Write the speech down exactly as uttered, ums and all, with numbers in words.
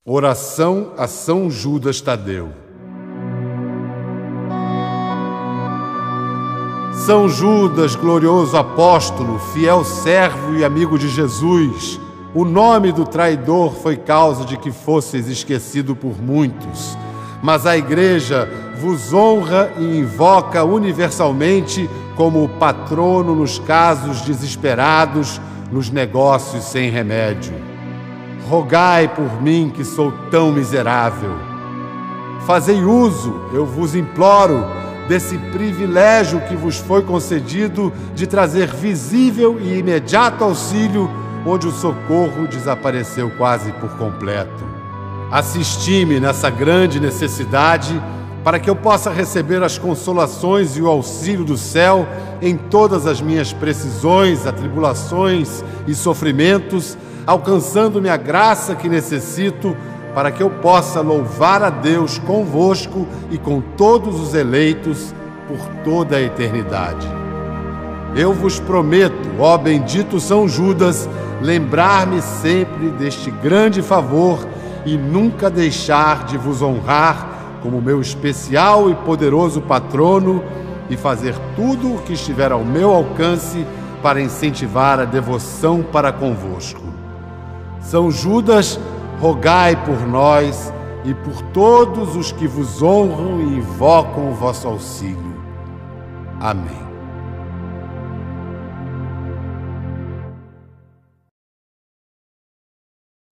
Oração a São Judas Tadeu. São Judas, glorioso apóstolo, fiel servo e amigo de Jesus, o nome do traidor foi causa de que fosseis esquecido por muitos, mas a Igreja vos honra e invoca universalmente como o patrono nos casos desesperados, nos negócios sem remédio. Rogai por mim, que sou tão miserável. Fazei uso, eu vos imploro, desse privilégio que vos foi concedido de trazer visível e imediato auxílio onde o socorro desapareceu quase por completo. Assisti-me nessa grande necessidade para que eu possa receber as consolações e o auxílio do céu em todas as minhas precisões, atribulações e sofrimentos, alcançando-me a graça que necessito para que eu possa louvar a Deus convosco e com todos os eleitos por toda a eternidade. Eu vos prometo, ó bendito São Judas, lembrar-me sempre deste grande favor e nunca deixar de vos honrar como meu especial e poderoso patrono e fazer tudo o que estiver ao meu alcance para incentivar a devoção para convosco. São Judas, rogai por nós e por todos os que vos honram e invocam o vosso auxílio. Amém.